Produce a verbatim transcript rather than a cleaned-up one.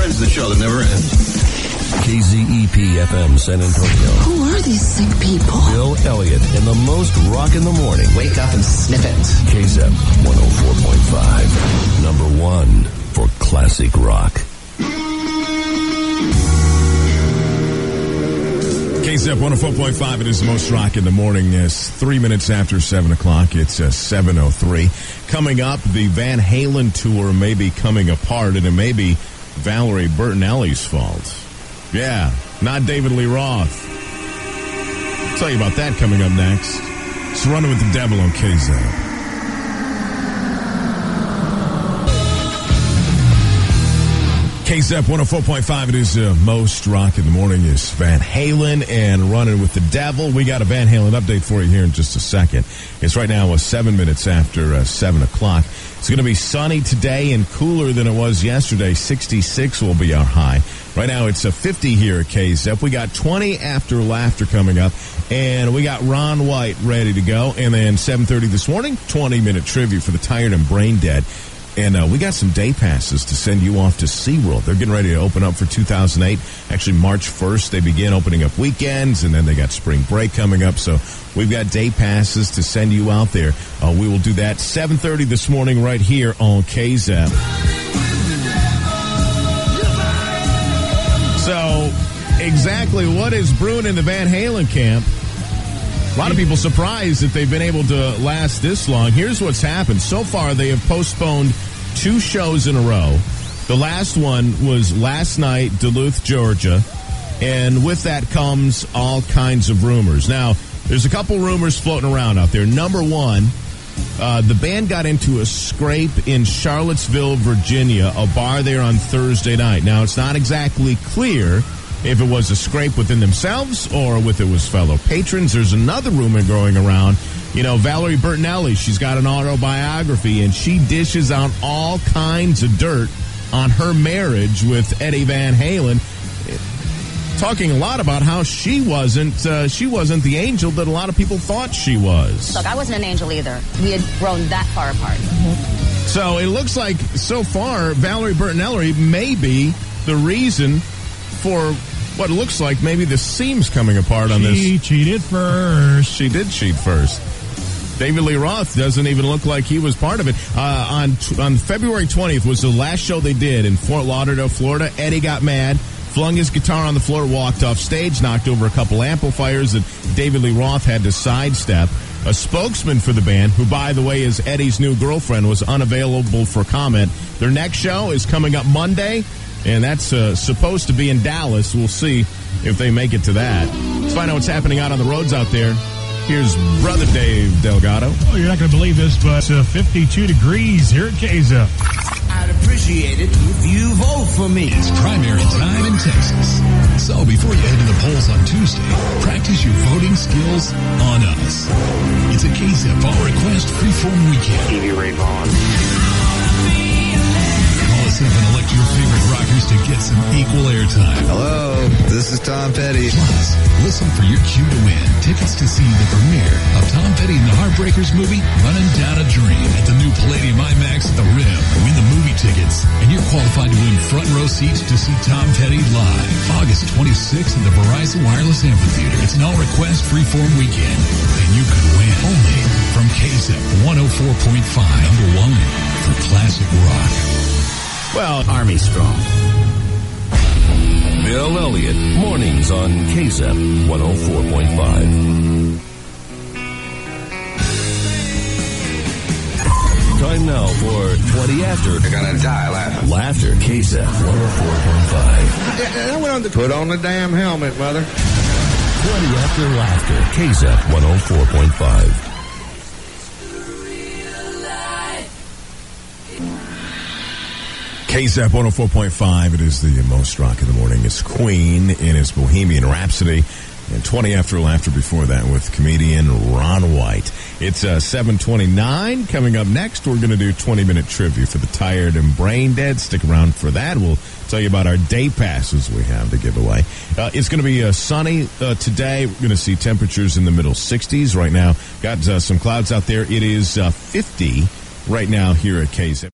When's the show that never ends? K Z E P F M San Antonio. Who are these sick people? Bill Elliott in the most rock in the morning. Wake up and sniff it. K Z E P one oh four point five. Number one for classic rock. K Z E P one oh four point five, it is the most rock in the morning. It's three minutes after seven o'clock. It's uh, seven oh three. Coming up, the Van Halen tour may be coming apart, and it may be Valerie Bertinelli's fault. Yeah, not David Lee Roth. I'll tell you about that coming up next. It's Running with the Devil on K Z E P. K Z E P one oh four point five, it is uh, most rock in the morning. Is Van Halen and Running with the Devil. We got a Van Halen update for you here in just a second. It's right now uh, seven minutes after uh, seven o'clock. It's going to be sunny today and cooler than it was yesterday. sixty-six will be our high. Right now it's a fifty here at K Z E P. We got twenty after laughter coming up, and we got Ron White ready to go. And then seven thirty this morning, twenty minute trivia for the tired and brain dead. And uh, we got some day passes to send you off to SeaWorld. They're getting ready to open up for two thousand eight. Actually, March first, they begin opening up weekends, and then they got spring break coming up. So we've got day passes to send you out there. Uh, we will do that seven thirty this morning right here on K Z E P. So exactly what is brewing in the Van Halen camp? A lot of people surprised that they've been able to last this long. Here's what's happened. So far, they have postponed two shows in a row. The last one was last night, Duluth, Georgia. And with that comes all kinds of rumors. Now, there's a couple rumors floating around out there. Number one, uh, the band got into a scrape in Charlottesville, Virginia, a bar there on Thursday night. Now, it's not exactly clear if it was a scrape within themselves or if it was fellow patrons. There's another rumor going around. You know, Valerie Bertinelli, she's got an autobiography, and she dishes out all kinds of dirt on her marriage with Eddie Van Halen, talking a lot about how she wasn't uh, she wasn't the angel that a lot of people thought she was. Look, I wasn't an angel either. We had grown that far apart. Mm-hmm. So it looks like, so far, Valerie Bertinelli may be the reason for what looks like maybe the seams coming apart on this. She cheated first. She did cheat first. David Lee Roth doesn't even look like he was part of it. Uh, on on February twentieth was the last show they did in Fort Lauderdale, Florida. Eddie got mad, flung his guitar on the floor, walked off stage, knocked over a couple amplifiers that David Lee Roth had to sidestep. A spokesman for the band, who, by the way, is Eddie's new girlfriend, was unavailable for comment. Their next show is coming up Monday, and that's uh, supposed to be in Dallas. We'll see if they make it to that. Let's find out what's happening out on the roads out there. Here's Brother Dave Delgado. Oh, you're not going to believe this, but uh, fifty-two degrees here at K Z E P. I'd appreciate it if you vote for me. It's primary time in Texas. So before you head to the polls on Tuesday, practice your voting skills on us. It's a K Z E P All Request Freeform Weekend. Stevie Ray Vaughan. Call us up and elect your favorite rockers to get some equal airtime. Hello, this is Tom Petty. Plus, listen for your cue to win tickets to see the premiere of Tom Petty and the Heartbreakers movie, Running Down a Dream, at the new Palladium IMAX at the Rim. Win the movie tickets, and you're qualified to win front row seats to see Tom Petty live August twenty-sixth at the Verizon Wireless Amphitheater. It's an all-request freeform weekend, and you could win only from K Z E P one oh four point five, number one for classic rock. Well, Army strong. Bill Elliott, mornings on K Z E P one oh four point five. Time now for twenty after. You're gonna die laughing. Laughter, K Z E P one oh four point five. I went on to put on the damn helmet, mother. twenty after laughter, K Z E P one oh four point five. K Z E P one oh four point five, it is the most rock in the morning. It's Queen in its Bohemian Rhapsody. And twenty after laughter before that with comedian Ron White. It's uh, seven twenty-nine. Coming up next, we're going to do twenty-minute trivia for the tired and brain dead. Stick around for that. We'll tell you about our day passes we have to give away. Uh, it's going to be uh, sunny uh, today. We're going to see temperatures in the middle sixties right now. Got uh, some clouds out there. It is uh, fifty right now here at K Z E P.